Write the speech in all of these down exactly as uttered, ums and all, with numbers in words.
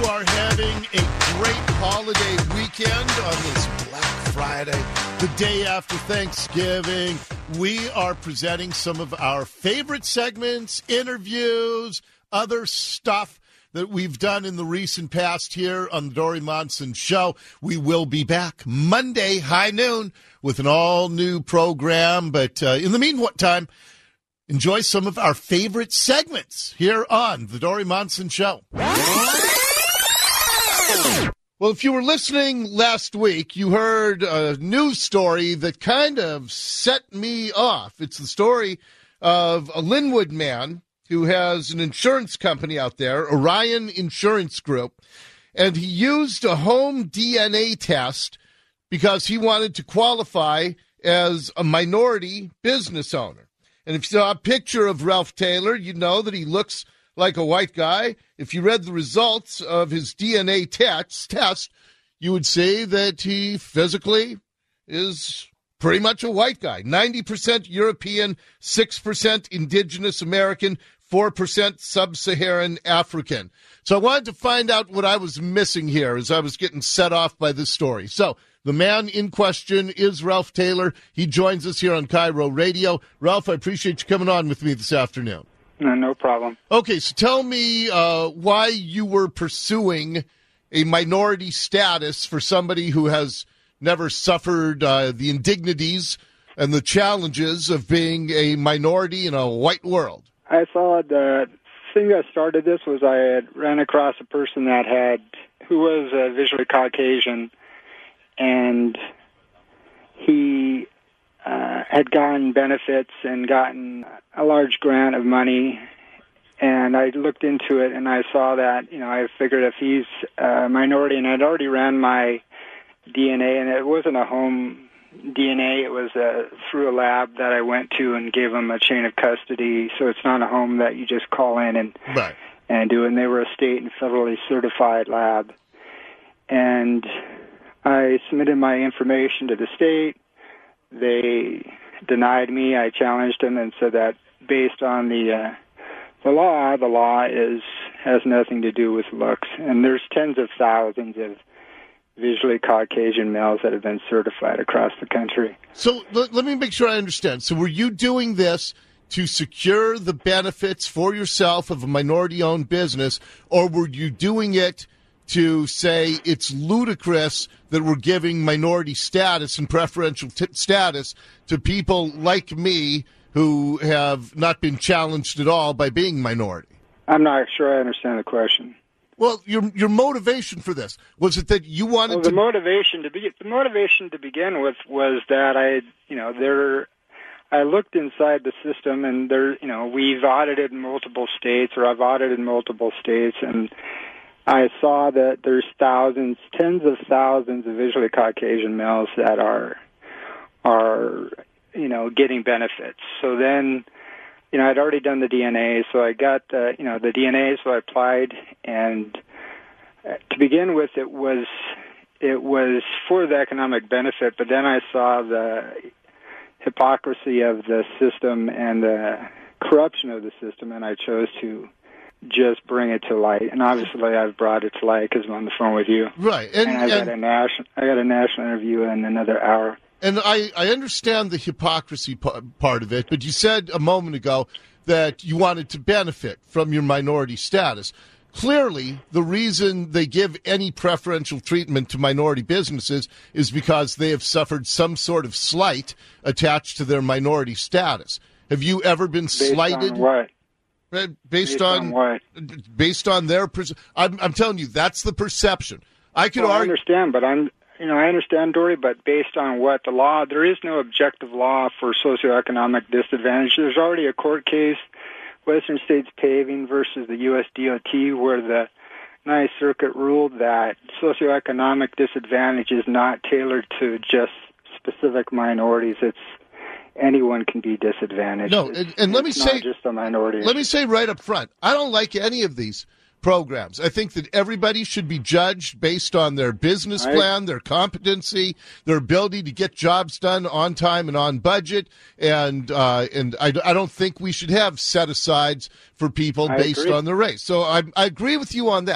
are having a great holiday weekend on this Black Friday, the day after Thanksgiving. We are presenting some of our favorite segments, interviews, other stuff that we've done in the recent past here on the Dori Monson Show. We will be back Monday, high noon, with an all-new program. But uh, in the meantime, enjoy some of our favorite segments here on the Dori Monson Show. Well, if you were listening last week, you heard a news story that kind of set me off. It's the story of a Linwood man who has an insurance company out there, Orion Insurance Group, and he used a home D N A test because he wanted to qualify as a minority business owner. And if you saw a picture of Ralph Taylor, you'd know that he looks like a white guy. If you read the results of his D N A test, test, you would see that he physically is pretty much a white guy. ninety percent European, six percent Indigenous American, four percent Sub-Saharan African. So I wanted to find out what I was missing here as I was getting set off by this story. So the man in question is Ralph Taylor. He joins us here on Cairo Radio. Ralph, I appreciate you coming on with me this afternoon. No, no problem. Okay, so tell me uh, why you were pursuing a minority status for somebody who has never suffered uh, the indignities and the challenges of being a minority in a white world. I saw the thing that started this was I had ran across a person that had, who was uh, visually Caucasian, and he uh, had gotten benefits and gotten a large grant of money. And I looked into it, and I saw that, you know, I figured if he's a minority, and I'd already ran my D N A, and it wasn't a home D N A, it was uh, through a lab that I went to and gave them a chain of custody, so it's not a home that you just call in and right. and do, and they were a state and federally certified lab. And I submitted my information to the state. They denied me. I challenged them and said that based on the uh, the law, the law is has nothing to do with looks. And there's tens of thousands of visually Caucasian males that have been certified across the country. So let, let me make sure I understand. So were you doing this to secure the benefits for yourself of a minority-owned business, or were you doing it to say it's ludicrous that we're giving minority status and preferential t- status to people like me who have not been challenged at all by being minority? I'm not sure I understand the question. Well, your your motivation for this, was it that you wanted well, the to... motivation to be the motivation to begin with was that I, you know, there I looked inside the system, and there, you know, we've audited multiple states, or I've audited multiple states, and I saw that there's thousands, tens of thousands of visually Caucasian males that are are, you know, getting benefits. So then, you know, I'd already done the D N A, so I got, uh, you know, the D N A, so I applied, and uh, to begin with, it was it was for the economic benefit, but then I saw the hypocrisy of the system and the corruption of the system, and I chose to just bring it to light. And obviously, I've brought it to light because I'm on the phone with you. Right, and, and, and I and, got a national, I got a national interview in another hour. And I, I understand the hypocrisy p- part of it, but you said a moment ago that you wanted to benefit from your minority status. Clearly, the reason they give any preferential treatment to minority businesses is because they have suffered some sort of slight attached to their minority status. Have you ever been Based slighted? On what? Based, Based on, on what? Based on their, perce- I'm, I'm telling you, that's the perception. I could well, argue. I understand, but I'm, you know, I understand, Dory, but based on what the law, there is no objective law for socioeconomic disadvantage. There's already a court case, Western States Paving versus the U S D O T, where the Ninth Circuit ruled that socioeconomic disadvantage is not tailored to just specific minorities. It's anyone can be disadvantaged. No, and, and let me it's say, not just a minority. Let me say right up front, I don't like any of these programs. I think that everybody should be judged based on their business right. plan, their competency, their ability to get jobs done on time and on budget. And uh, and I, I don't think we should have set asides for people I based agree. on the race. So I, I agree with you on that.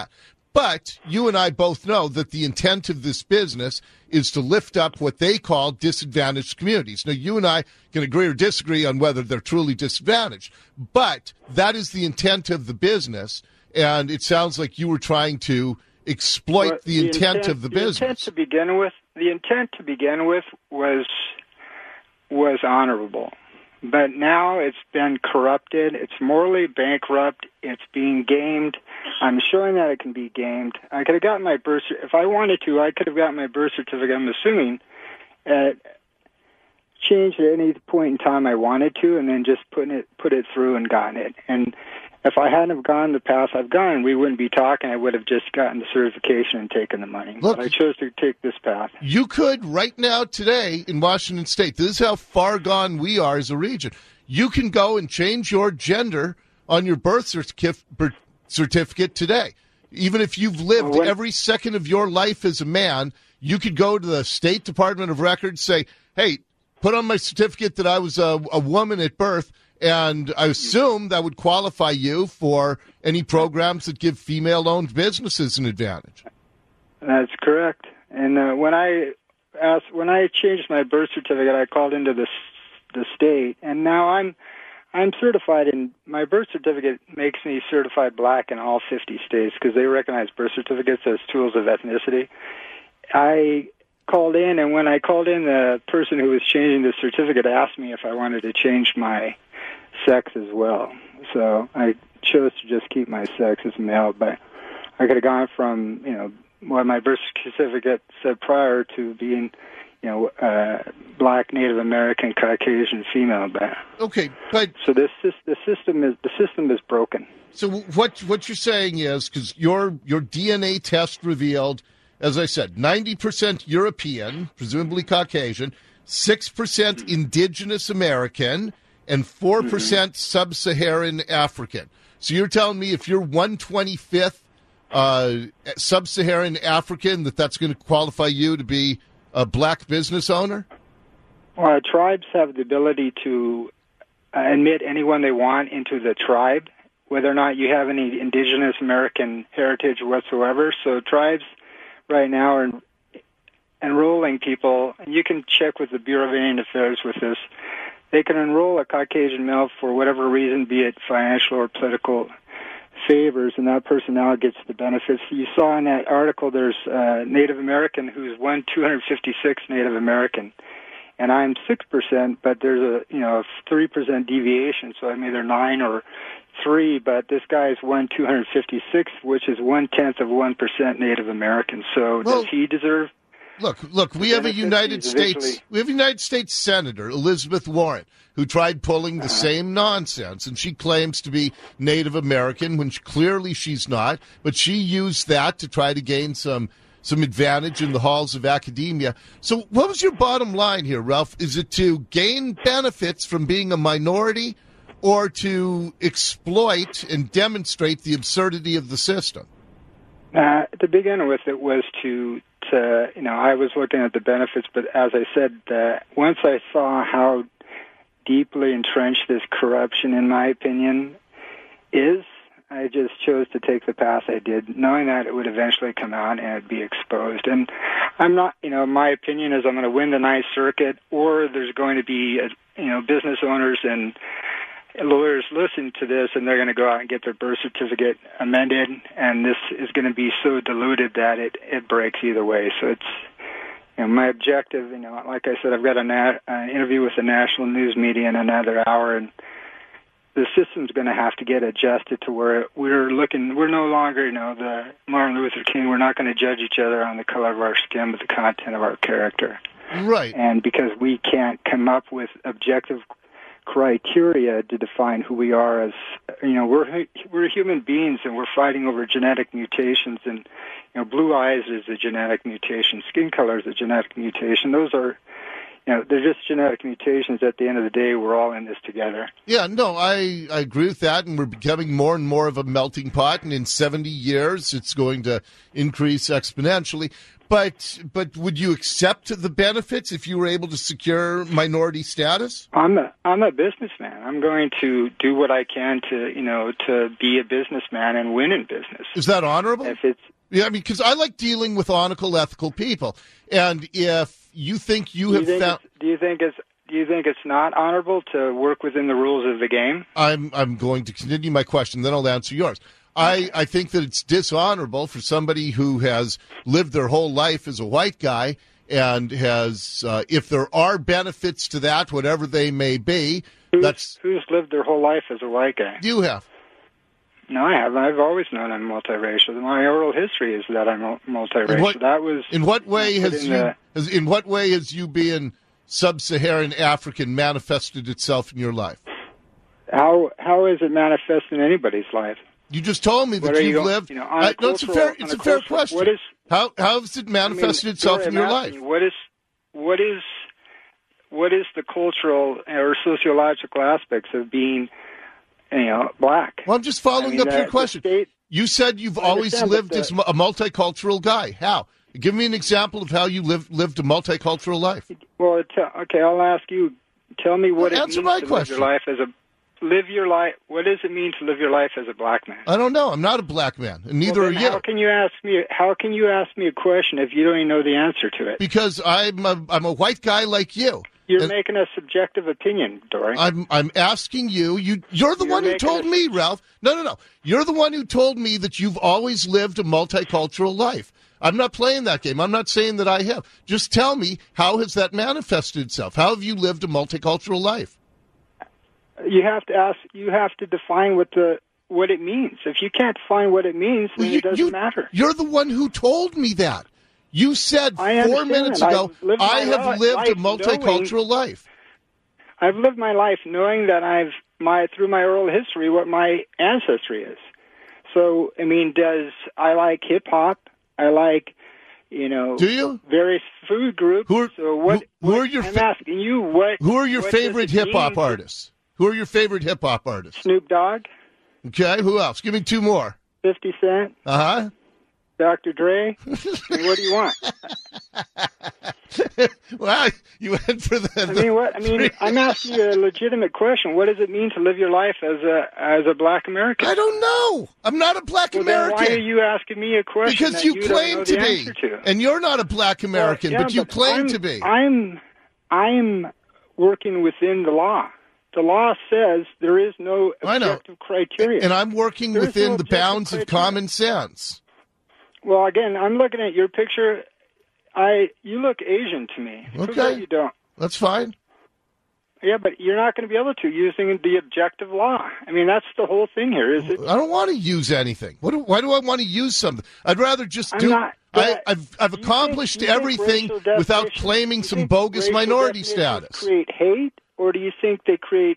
But you and I both know that the intent of this business is to lift up what they call disadvantaged communities. Now, you and I can agree or disagree on whether they're truly disadvantaged, but that is the intent of the business, and it sounds like you were trying to exploit well, the, the intent, intent of the, the business. Intent to begin with, the intent to begin with was was honorable. But now it's been corrupted. It's morally bankrupt. It's being gamed. I'm showing that it can be gamed. I could have gotten my birth certificate. If I wanted to, I could have gotten my birth certificate, I'm assuming, at, changed at any point in time I wanted to, and then just put it, put it through and gotten it. And if I hadn't have gone the path I've gone, we wouldn't be talking. I would have just gotten the certification and taken the money. Look, but I chose to take this path. You could right now today in Washington State. This is how far gone we are as a region. You can go and change your gender on your birth certificate, certificate today. Even if you've lived well, when, every second of your life as a man, you could go to the State Department of Records, say, hey, put on my certificate that I was a, a woman at birth, and I assume that would qualify you for any programs that give female-owned businesses an advantage. That's correct. And uh, when I asked, when I changed my birth certificate, I called into the the state, and now I'm I'm certified. In my birth certificate makes me certified black in all fifty states because they recognize birth certificates as tools of ethnicity. I called in, and when I called in, the person who was changing the certificate asked me if I wanted to change my sex as well. So I chose to just keep my sex as male, but I could have gone from, you know, what my birth certificate said prior to being, you know, uh, black, Native American, Caucasian, female. But okay, but so this, this the system is the system is broken. So what what you're saying is, because your your D N A test revealed, as I said, ninety percent European, presumably Caucasian, six percent indigenous American, and four percent mm-hmm. sub-Saharan African. So you're telling me if you're one twenty-fifth uh, sub-Saharan African, that that's going to qualify you to be a black business owner? Well, tribes have the ability to uh, admit anyone they want into the tribe, whether or not you have any indigenous American heritage whatsoever. So tribes right now are en- enrolling people, and you can check with the Bureau of Indian Affairs with this. They can enroll a Caucasian male for whatever reason, be it financial or political favors, and that person now gets the benefits. You saw in that article there's a Native American who's one two hundred fifty-six Native American, and I'm six percent, but there's a, you know, a three percent deviation, so I'm either nine or three, but this guy's one two hundred fifty-six, which is one-tenth of one percent Native American. So well, does he deserve... Look, look, we have a United States, we have a United States Senator, Elizabeth Warren, who tried pulling the uh-huh. same nonsense, and she claims to be Native American when she, clearly she's not, but she used that to try to gain some some advantage in the halls of academia. So what was your bottom line here, Ralph? Is it to gain benefits from being a minority or to exploit and demonstrate the absurdity of the system? Uh, to begin with, it was to... To, you know, I was looking at the benefits, but as I said, uh, once I saw how deeply entrenched this corruption, in my opinion, is, I just chose to take the path I did, knowing that it would eventually come out and it'd be exposed. And I'm not, you know, my opinion is I'm going to win the Ninth Circuit, or there's going to be, a, you know, business owners and lawyers listen to this, and they're going to go out and get their birth certificate amended, and this is going to be so diluted that it, it breaks either way. So it's, you know, my objective, you know, like I said, I've got an nat- uh, interview with the national news media in another hour, and the system's going to have to get adjusted to where we're looking, we're no longer, you know, the Martin Luther King, we're not going to judge each other on the color of our skin, but the content of our character. Right. And because we can't come up with objective criteria to define who we are as, you know, we're we're human beings, and we're fighting over genetic mutations, and, you know, blue eyes is a genetic mutation, skin color is a genetic mutation. Those are, you know, they're just genetic mutations. At the end of the day, we're all in this together. Yeah, no, I, I agree with that, and we're becoming more and more of a melting pot, and in seventy years, it's going to increase exponentially. But but would you accept the benefits if you were able to secure minority status? I'm a I'm a businessman. I'm going to do what I can to, you know, to be a businessman and win in business. Is that honorable? If it's Yeah, I mean, because I like dealing with honest, ethical people. And if you think you do have you think found... Do you think it's Do you think it's not honorable to work within the rules of the game? I'm I'm going to continue my question, then I'll answer yours. I, I think that it's dishonorable for somebody who has lived their whole life as a white guy and has, uh, if there are benefits to that, whatever they may be, who's, that's... Who's lived their whole life as a white guy? You have. No, I haven't. I've always known I'm multiracial. My oral history is that I'm multiracial. In what, that was... In what way has in you... The, has, in what way has you being sub-Saharan African manifested itself in your life? How How is it manifest in anybody's life? You just told me that you've you lived. You know, I, no, it's a fair. It's a, a fair question. What is how how has it manifested I mean, itself sorry, in your I'm life? You, what is what is what is the cultural or sociological aspects of being, you know, black? Well, I'm just following I mean, up the, your question. State, you said you've always lived the, as a multicultural guy. How? Give me an example of how you lived lived a multicultural life. Well, it, okay, I'll ask you. Tell me what well, it means my to question. live your life as a live your life. What does it mean to live your life as a black man? I don't know. I'm not a black man, and neither well, are you. How can you ask me? How can you ask me a question if you don't even know the answer to it? Because I'm a, I'm a white guy like you. You're and making a subjective opinion, Dory. I'm I'm asking you. You you're the you're one who told a, me, Ralph. No, no, no. You're the one who told me that you've always lived a multicultural life. I'm not playing that game. I'm not saying that I have. Just tell me, how has that manifested itself? How have you lived a multicultural life? You have to ask. You have to define what the what it means. If you can't define what it means, then well, you, it doesn't you, matter. You're the one who told me that. You said I four minutes ago, I have lived a multicultural knowing, life. I've lived my life knowing that I've my through my oral history what my ancestry is. So, I mean, does I like hip hop? I like, you know, do you various food groups. Who are, so what? Who, who what, are your? I'm asking you what? Who are your what favorite hip hop mean? artists? Who are your favorite hip hop artists? Snoop Dogg. Okay, who else? Give me two more. Fifty Cent. Uh huh. Doctor Dre. I mean, what do you want? Well, you went for the. I mean, what? I mean, I'm asking you a legitimate question. What does it mean to live your life as a as a black American? I don't know. I'm not a black well, American. Then why are you asking me a question because that you, you claim don't know to the be, answer to? And you're not a black American, well, yeah, but you but claim I'm, to be. I'm I'm working within the law. The law says there is no objective criteria, and I'm working there within no the bounds criteria. of common sense. Well, again, I'm looking at your picture. I you look Asian to me. Okay, you don't. That's fine. Yeah, but you're not going to be able to using the objective law. I mean, that's the whole thing here. Is it? I don't want to use anything. What do, why do I want to use something? I'd rather just I'm do. Not, I, I've I've accomplished think, everything without claiming some bogus minority status. Create hate, or do you think they create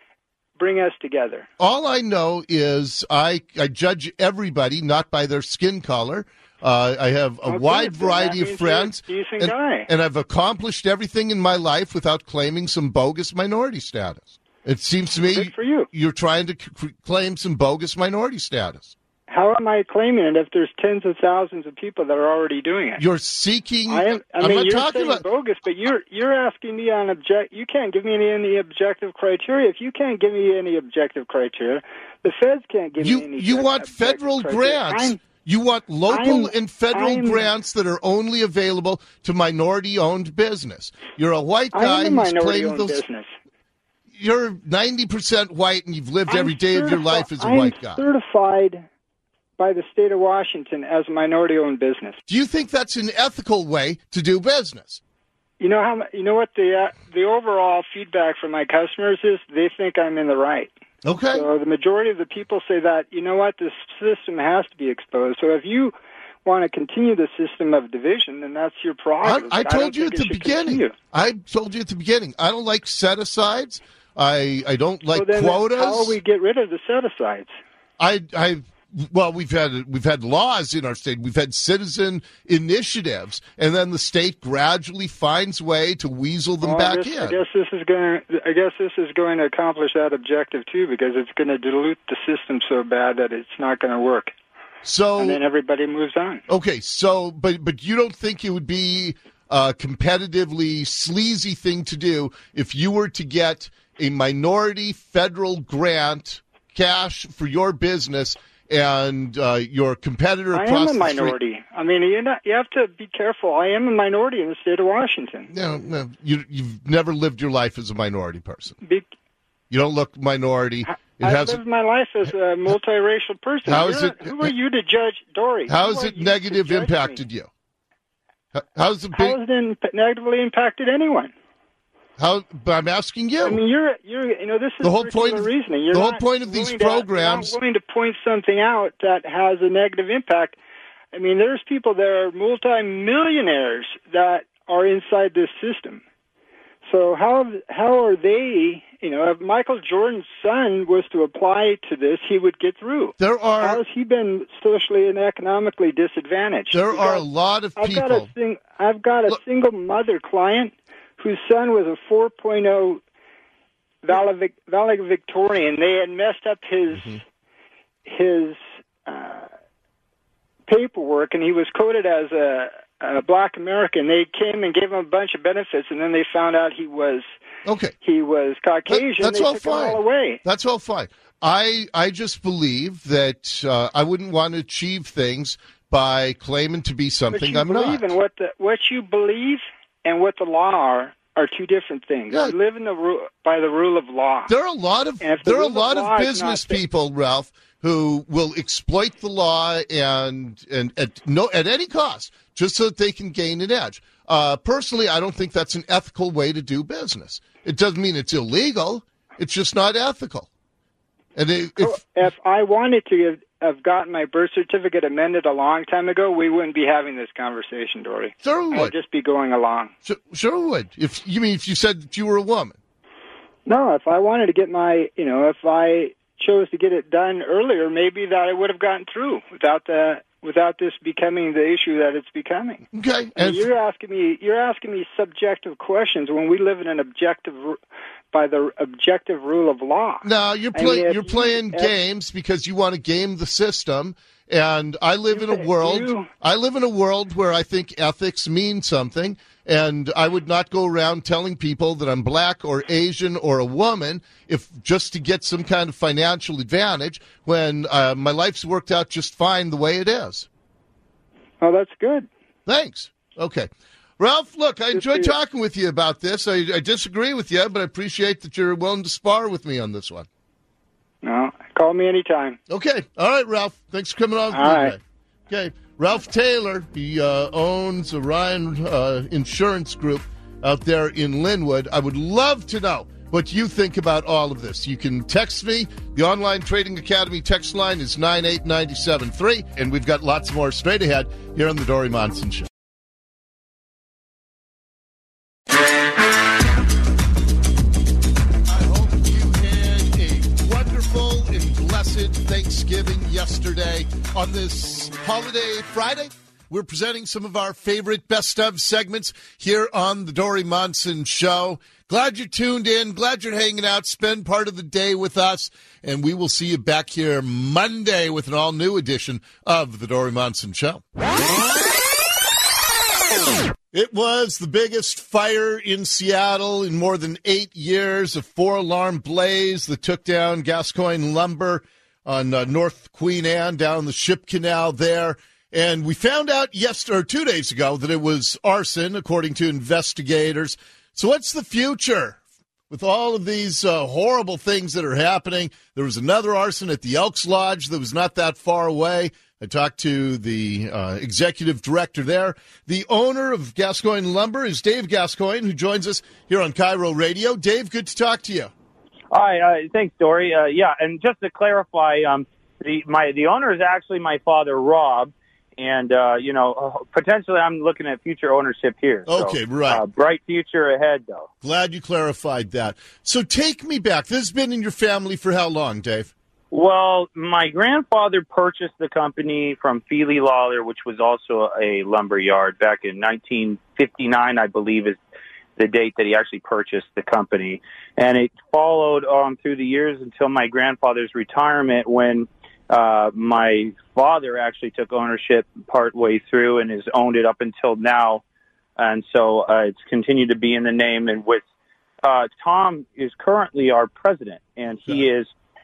bring us together? All I know is I I judge everybody not by their skin color. Uh, I have a okay, wide variety of friends, decent and, guy. and I've accomplished everything in my life without claiming some bogus minority status. It seems to me Good for you. You're trying to c- claim some bogus minority status. How am I claiming it if there's tens of thousands of people that are already doing it? You're seeking. I, am, I I'm mean, not you're talking saying about bogus, but you're you're asking me on object. You can't give me any, any objective criteria. If you can't give me any objective criteria, the feds can't give you, me any. You object, want federal criteria. grants. I'm, You want local I'm, and federal I'm, grants that are only available to minority-owned business. You're a white guy I'm a who's claiming those. Business. You're ninety percent white, and you've lived I'm every day of your certifi- life as a I'm white guy. Certified by the state of Washington as a minority-owned business. Do you think that's an ethical way to do business? You know how? You know what the uh, the overall feedback from my customers is? They think I'm in the right. Okay. So the majority of the people say that, you know what, this system has to be exposed. So if you want to continue the system of division, then that's your prerogative. I, I told I you at the beginning. Continue. I told you at the beginning. I don't like set-asides. I I don't like so then quotas. How will we get rid of the set-asides? I I. Well, we've had we've had laws in our state. We've had citizen initiatives, and then the state gradually finds way to weasel them well, back I guess, in. I guess this is going. I guess this is going to accomplish that objective too, because it's going to dilute the system so bad that it's not going to work. So and then everybody moves on. Okay, so but but you don't think it would be a competitively sleazy thing to do if you were to get a minority federal grant, cash for your business, and uh, your competitor I across am a the street. minority. I mean, you not, you have to be careful. I am a minority in the state of Washington. No, no, you, you've never lived your life as a minority person. Be, you don't look minority. It I've has lived my life as a multiracial person. How is You're, it? Who are you to judge, Dory? How Who has are it you negative to judge impacted me? you? How, how's it How big? has it in, negatively impacted anyone? How? But I'm asking you. I mean, you're, you're, you know, this is The whole point circular of- reasoning. You're the whole not point of these willing to- programs- you're not willing to point something out that has a negative impact. I mean, there's people that are multimillionaires that are inside this system. So how how are they? You know, if Michael Jordan's son was to apply to this, he would get through. There are How has he been socially and economically disadvantaged? there We've are got- a lot of I've got people. a sing, I've got a Look- single mother client whose son was a four point oh valedic- valedictorian. They had messed up his Mm-hmm. his uh, paperwork, and he was coded as a, a black American. They came and gave him a bunch of benefits, and then they found out he was Okay. he was Caucasian. That's they all took fine. him all away. That's all fine. I I just believe that uh, I wouldn't want to achieve things by claiming to be But something you I'm believe not. in what the what you believe and what the law are are two different things. Yeah. We live in the ru- by the rule of law. There are a lot of And if the there are a rule of lot law of is business not the- people, Ralph, who will exploit the law and and at no at any cost just so that they can gain an edge. Uh, personally, I don't think that's an ethical way to do business. It doesn't mean it's illegal. It's just not ethical. And it, if If I wanted to have, have gotten my birth certificate amended a long time ago, we wouldn't be having this conversation, Dory. sure it I'd would, just be going along. sure, sure it would. If you mean if you said that you were a woman. No, if I wanted to get my, you know, if I chose to get it done earlier, maybe that I would have gotten through without the without this becoming the issue that it's becoming. Okay, I mean, and you're asking me you're asking me subjective questions when we live in an objective by the objective rule of law. no, you're I playing mean, if you're you- playing if- games because you want to game the system. And I live in a You- world. you- I live in a world where I think ethics mean something, and I would not go around telling people that I'm black or Asian or a woman if just to get some kind of financial advantage when uh, my life's worked out just fine the way it is. Oh, that's good. Thanks. Okay. Ralph, look, I enjoyed see you. talking with you about this. I, I disagree with you, but I appreciate that you're willing to spar with me on this one. No, call me anytime. Okay. All right, Ralph. Thanks for coming on. with All me right. today. Okay. Ralph Taylor, he uh, owns Orion uh, Insurance Group out there in Linwood. I would love to know what you think about all of this. You can text me. The Online Trading Academy text line is nine eight nine seven three, and we've got lots more straight ahead here on the Dory Monson Show. I hope you had a wonderful and blessed Thanksgiving yesterday. On this holiday Friday, we're presenting some of our favorite best of segments here on the Dory Monson Show. Glad you're tuned in. Glad you're hanging out. Spend part of the day with us. And we will see you back here Monday with an all-new edition of the Dory Monson Show. It was the biggest fire in Seattle in more than eight years, a four-alarm blaze that took down Gascoigne Lumber on uh, North Queen Anne down the Ship Canal there. And we found out yesterday, or two days ago, that it was arson, according to investigators. So what's the future with all of these uh, horrible things that are happening? There was another arson at the Elks Lodge that was not that far away. I talked to the uh, executive director there. The owner of Gascoigne Lumber is Dave Gascoigne, who joins us here on Cairo Radio. Dave, good to talk to you. Hi, uh, thanks, Dory. Uh, yeah, and just to clarify, um, the my the owner is actually my father, Rob, and uh, you know potentially I'm looking at future ownership here. So, Okay, right. Uh, bright future ahead, though. Glad you clarified that. So take me back. This has been in your family for how long, Dave? Well, my grandfather purchased the company from Feely Lawler, which was also a lumber yard, back in nineteen fifty-nine, I believe, is the date that he actually purchased the company. And it followed um, through the years until my grandfather's retirement, when uh, my father actually took ownership partway through and has owned it up until now. And so uh, it's continued to be in the name. And with uh, Tom is currently our president, and he is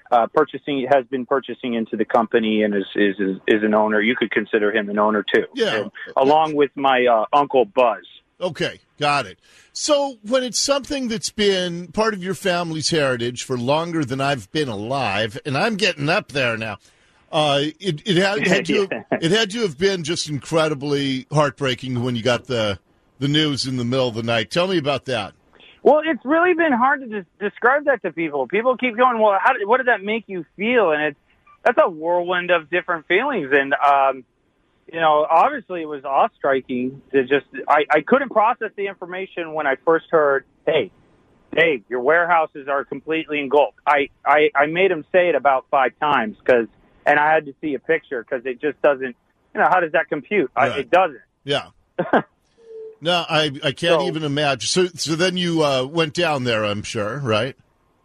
uh, purchasing has been purchasing into the company and is is is, is an owner. You could consider him an owner too. Yeah, and, along with my uh, uncle Buzz. Okay, got it. So when it's something that's been part of your family's heritage for longer than I've been alive, and I'm getting up there now, uh, it, it had, had to Yeah. it had to have been just incredibly heartbreaking when you got the the news in the middle of the night. Tell me about that. Well, it's really been hard to des- describe that to people. People keep going, well, how did, what did that make you feel? And it's that's a whirlwind of different feelings. And um, you know, obviously it was awe-striking to just, I, I couldn't process the information when I first heard, hey, Dave, your warehouses are completely engulfed. I, I, I made him say it about five times because, and I had to see a picture because it just doesn't, you know, how does that compute? Right. I, it doesn't. Yeah. No, I, I can't So- even imagine. So, so then you uh, went down there, I'm sure, right?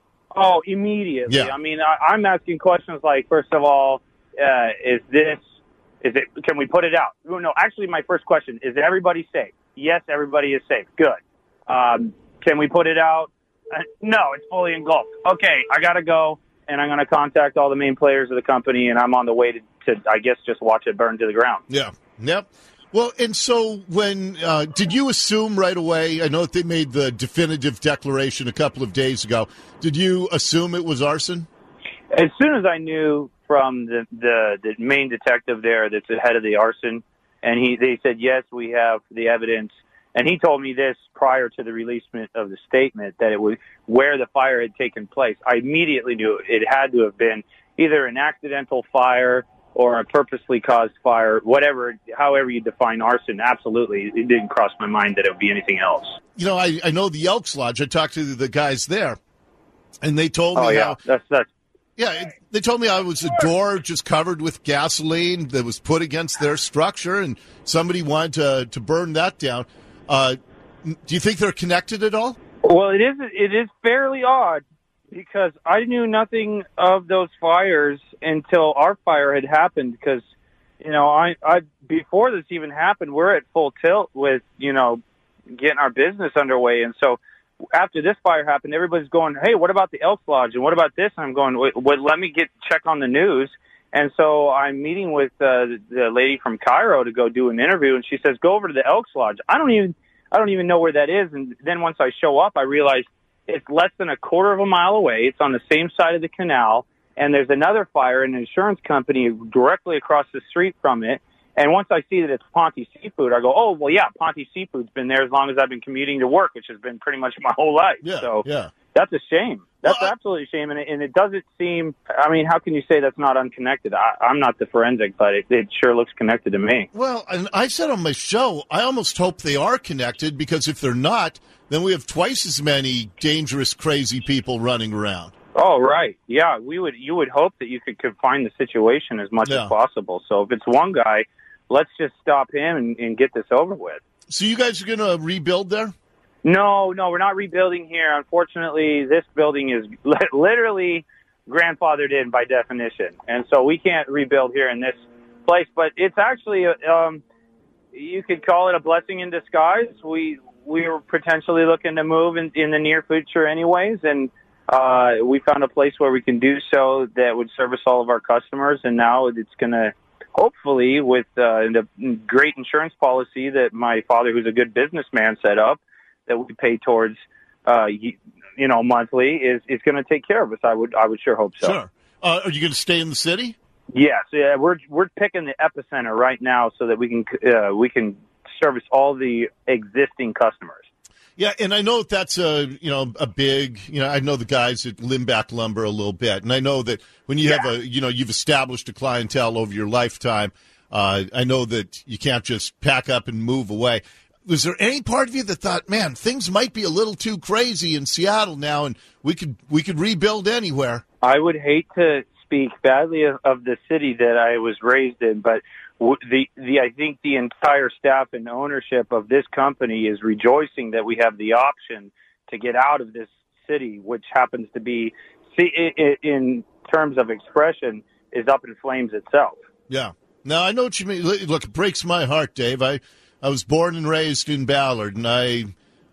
Oh, immediately. Yeah. I mean, I, I'm asking questions like, first of all, uh, is this, is it, can we put it out? No, actually, my first question, is everybody safe? Yes, everybody is safe. Good. Um, can we put it out? Uh, no, it's fully engulfed. Okay, I got to go, and I'm going to contact all the main players of the company, and I'm on the way to, to, I guess, just watch it burn to the ground. Yeah. Yep. Well, and so when uh, did you assume right away? I know that they made the definitive declaration a couple of days ago. Did you assume it was arson? As soon as I knew from the, the, the main detective there that's the head of the arson, and he they said, yes, we have the evidence. And he told me this prior to the releasement of the statement, that it was where the fire had taken place. I immediately knew it had to have been either an accidental fire or a purposely caused fire, whatever, however you define arson. Absolutely. It didn't cross my mind that it would be anything else. You know, I, I know the Elks Lodge. I talked to the guys there, and they told me Oh, yeah. how That's, that's, Yeah, it, they told me I was a door just covered with gasoline that was put against their structure, and somebody wanted to, to burn that down. Uh, do you think they're connected at all? Well, it is it is fairly odd because I knew nothing of those fires until our fire had happened. Because, you know, I, I before this even happened, we're at full tilt with, you know, getting our business underway. And so after this fire happened, everybody's going, hey, what about the Elks Lodge? And what about this? And I'm going, wait, wait, let me get check on the news. And so I'm meeting with uh, the lady from Cairo to go do an interview, and she says, go over to the Elks Lodge. I don't even, I don't even know where that is. And then once I show up, I realize it's less than a quarter of a mile away. It's on the same side of the canal, and there's another fire in an insurance company directly across the street from it. And once I see that it's Ponte Seafood, I go, oh, well, yeah, Ponte Seafood's been there as long as I've been commuting to work, which has been pretty much my whole life. Yeah, so yeah. That's a shame. That's Well, I- absolutely a shame. And it, and it doesn't seem, I mean, how can you say that's not unconnected? I, I'm not the forensic, but it, it sure looks connected to me. Well, and I said on my show, I almost hope they are connected, because if they're not, then we have twice as many dangerous, crazy people running around. Oh, right. Yeah, we would. You would hope that you could confine the situation as much Yeah. as possible. So if it's one guy, let's just stop him and, and get this over with. So you guys are going to rebuild there? No, no, we're not rebuilding here. Unfortunately, this building is li- literally grandfathered in by definition. And so we can't rebuild here in this place. But it's actually, um, you could call it a blessing in disguise. We we were potentially looking to move in, in the near future anyways. And uh, we found a place where we can do so that would service all of our customers. And now it's going to, hopefully, with uh, the great insurance policy that my father, who's a good businessman, set up, that we pay towards, uh, you, you know, monthly, is is going to take care of us. I would I would sure hope so. Sure. Uh, are you going to stay in the city? Yes, yeah, we're we're picking the epicenter right now so that we can uh, we can service all the existing customers. Yeah, and I know that that's a you know a big you know I know the guys at Limback Lumber a little bit, and I know that when you Yeah. have a you know you've established a clientele over your lifetime, uh, I know that you can't just pack up and move away. Was there any part of you that thought, man, things might be a little too crazy in Seattle now, and we could we could rebuild anywhere? I would hate to speak badly of, of the city that I was raised in, but w- the the I think the entire staff and ownership of this company is rejoicing that we have the option to get out of this city, which happens to be, see, i- i- in terms of expression, is up in flames itself. Yeah. Now I know what you mean. Look, it breaks my heart, Dave. I I was born and raised in Ballard, and I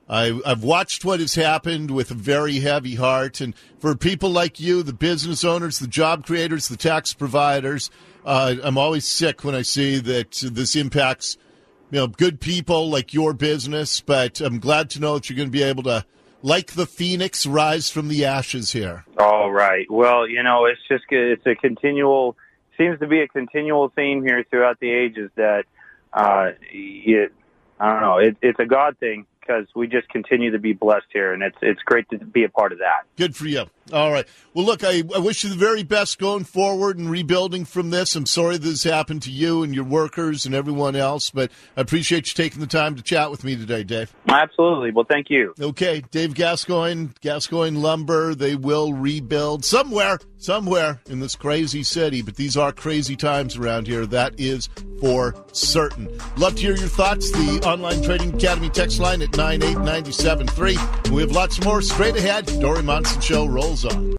I, I've watched what has happened with a very heavy heart. And for people like you, the business owners, the job creators, the tax providers, uh, I'm always sick when I see that this impacts, you know, good people like your business. But I'm glad to know that you're going to be able to, like the phoenix, rise from the ashes here. All right. Well, you know, it's just it's a continual, seems to be a continual theme here throughout the ages that, uh, it, I don't know, it, it's a God thing. Because we just continue to be blessed here, and it's it's great to be a part of that. Good for you. All right. Well, look, I, I wish you the very best going forward and rebuilding from this. I'm sorry this happened to you and your workers and everyone else, but I appreciate you taking the time to chat with me today, Dave. Absolutely. Well, thank you. Okay, Dave Gascoigne, Gascoigne Lumber, they will rebuild somewhere, somewhere in this crazy city, but these are crazy times around here. That is for certain. Love to hear your thoughts. The Online Trading Academy text line at nine eight nine seven three. We have lots more straight ahead. Dory Monson Show rolls on.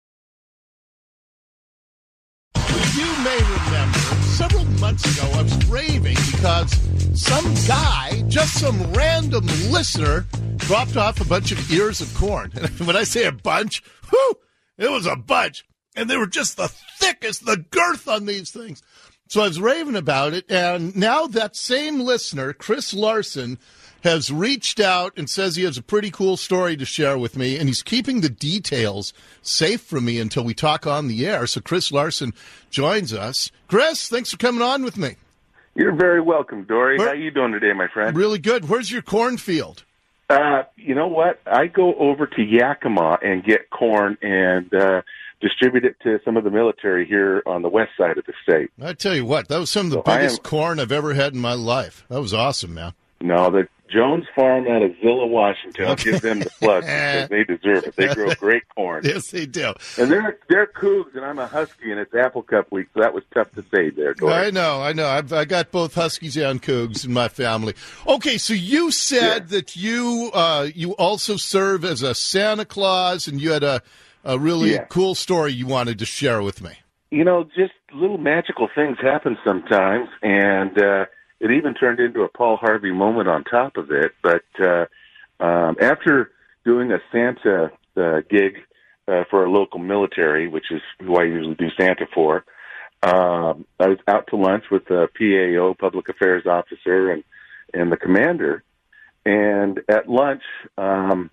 You may remember several months ago I was raving because some guy, just some random listener, dropped off a bunch of ears of corn. And when I say a bunch, whew, it was a bunch. And they were just the thickest, the girth on these things. So I was raving about it, and now that same listener, Chris Larson, has reached out and says he has a pretty cool story to share with me, and he's keeping the details safe from me until we talk on the air. So Chris Larson joins us. Chris, thanks for coming on with me. You're very welcome, Dory. Where, How you doing today, my friend? Really good. Where's your cornfield? Uh, you know what? I go over to Yakima and get corn and uh, distribute it to some of the military here on the west side of the state. I tell you what, that was some of the so biggest am, corn I've ever had in my life. That was awesome, man. No, the Jones Farm out of Zillah, Washington. I'll give them the plug because they deserve it. They grow great corn. Yes, they do. And they're they're Cougs, and I'm a Husky, and it's Apple Cup week, so that was tough to say there, Dory. I know, I know. I've I got both Huskies and Cougs in my family. Okay, so you said yeah. that you uh, you also serve as a Santa Claus, and you had a, a really yeah. cool story you wanted to share with me. You know, just little magical things happen sometimes, and uh, it even turned into a Paul Harvey moment on top of it. But uh, um, after doing a Santa uh, gig uh, for a local military, which is who I usually do Santa for, um, I was out to lunch with the P A O, Public Affairs Officer, and, and the commander. And at lunch, um,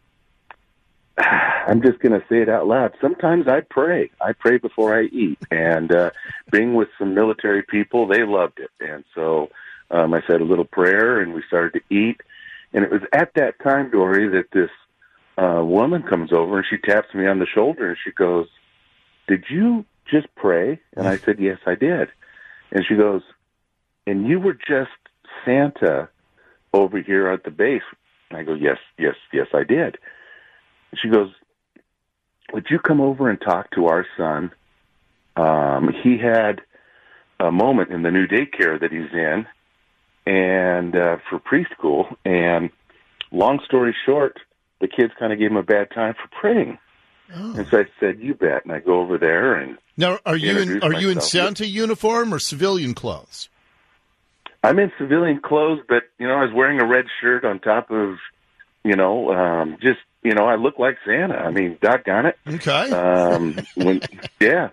I'm just going to say it out loud. Sometimes I pray. I pray before I eat. And uh, being with some military people, they loved it. And so Um, I said a little prayer, and we started to eat. And it was at that time, Dory, that this uh, woman comes over, and she taps me on the shoulder, and she goes, "Did you just pray?" And I said, "Yes, I did." And she goes, "And you were just Santa over here at the base?" And I go, "Yes, yes, yes, I did." And she goes, "Would you come over and talk to our son? Um, he had a moment in the new daycare that he's in, and uh, for preschool, and long story short, the kids kind of gave him a bad time for praying." Oh. And so I said, "You bet." And I go over there and now, are you in are you in Santa uniform or civilian clothes? I'm in civilian clothes, but you know, I was wearing a red shirt on top of, you know, um, just you know, I look like Santa. I mean, doggone it. Okay. Um, when, yeah.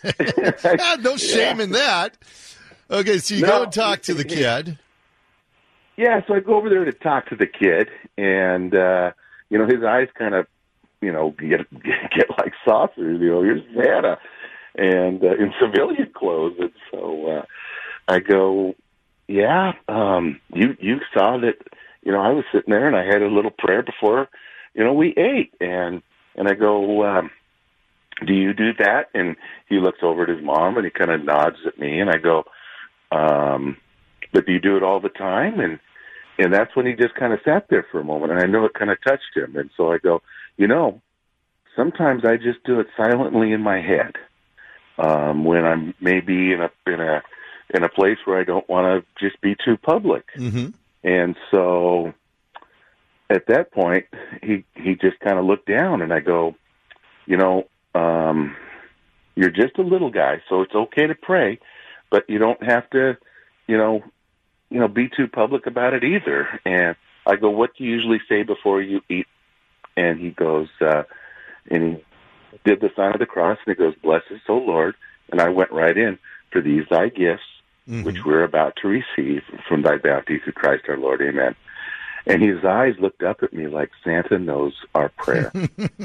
No shame yeah. in that. Okay, so you no, go and talk to the kid. Yeah, so I go over there to talk to the kid, and, uh, you know, his eyes kind of, you know, get get like saucers, you know, here's Santa, and uh, in civilian clothes. And so uh, I go, yeah, um, you, you saw that, you know, I was sitting there, and I had a little prayer before, you know, we ate. And, and I go, um, do you do that? And he looks over at his mom, and he kind of nods at me, and I go, um, but do you do it all the time? And and that's when he just kind of sat there for a moment, and I know it kind of touched him. And so I go, you know, sometimes I just do it silently in my head um, when I'm maybe in a in a in a place where I don't want to just be too public. Mm-hmm. And so at that point, he he just kind of looked down, and I go, you know, um, you're just a little guy, so it's okay to pray, but you don't have to, you know, you know, be too public about it either. And I go, what do you usually say before you eat? And he goes, uh, and he did the sign of the cross, and he goes, bless us, O Lord. And I went right in, for these thy gifts, mm-hmm. which we're about to receive from thy bounty through Christ our Lord. Amen. And his eyes looked up at me like Santa knows our prayer.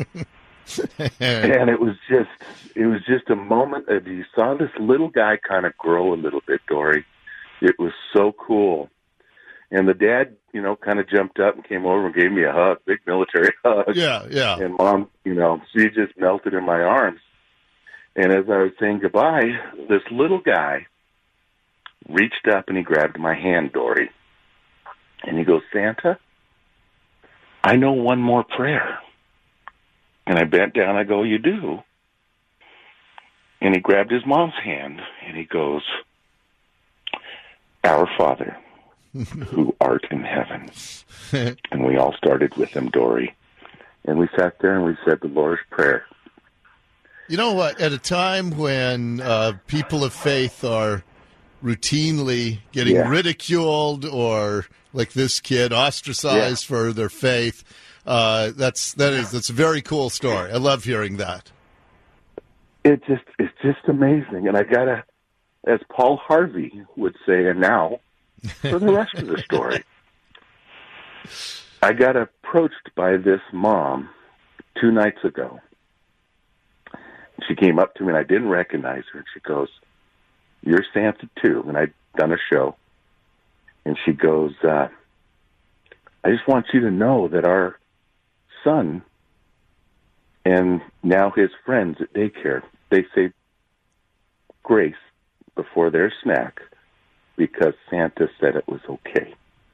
And it was just, it was just a moment of, you saw this little guy kind of grow a little bit, Dory. It was so cool. And the dad, you know, kind of jumped up and came over and gave me a hug, big military hug. Yeah, yeah. And Mom, you know, she just melted in my arms. And as I was saying goodbye, this little guy reached up and he grabbed my hand, Dory. And he goes, Santa, I know one more prayer. And I bent down, I go, you do? And he grabbed his mom's hand and he goes, Our Father, who art in heaven. And we all started with him, Dory. And we sat there and we said the Lord's Prayer. You know what? At a time when uh, people of faith are routinely getting yeah. ridiculed or, like this kid, ostracized yeah. for their faith, uh, that's that is that's a very cool story. I love hearing that. It just it's just amazing, and I gotta, as Paul Harvey would say, and now for the rest of the story. I got approached by this mom two nights ago. She came up to me, and I didn't recognize her. And she goes, you're Santa, too. And I'd done a show. And she goes, uh, I just want you to know that our son and now his friends at daycare, they say grace before their snack because Santa said it was okay.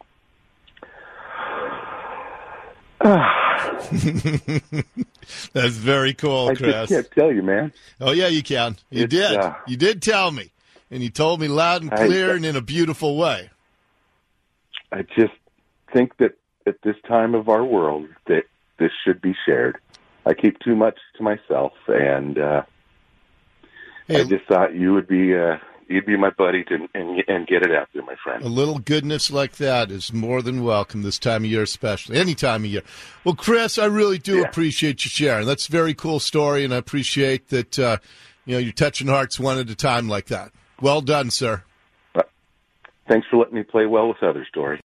That's very cool, I Chris. I just can't tell you, man. Oh, yeah, you can. You it's, did. Uh, you did tell me. And you told me loud and clear I, and in a beautiful way. I just think that at this time of our world that this should be shared. I keep too much to myself, and uh, hey, I just thought you would be uh, you'd be my buddy to and, and get it out there, my friend. A little goodness like that is more than welcome this time of year, especially any time of year. Well, Chris, I really do yeah. appreciate you sharing. That's a very cool story, and I appreciate that uh, you know you're touching hearts one at a time like that. Well done, sir. Thanks for letting me play well with others, Dory.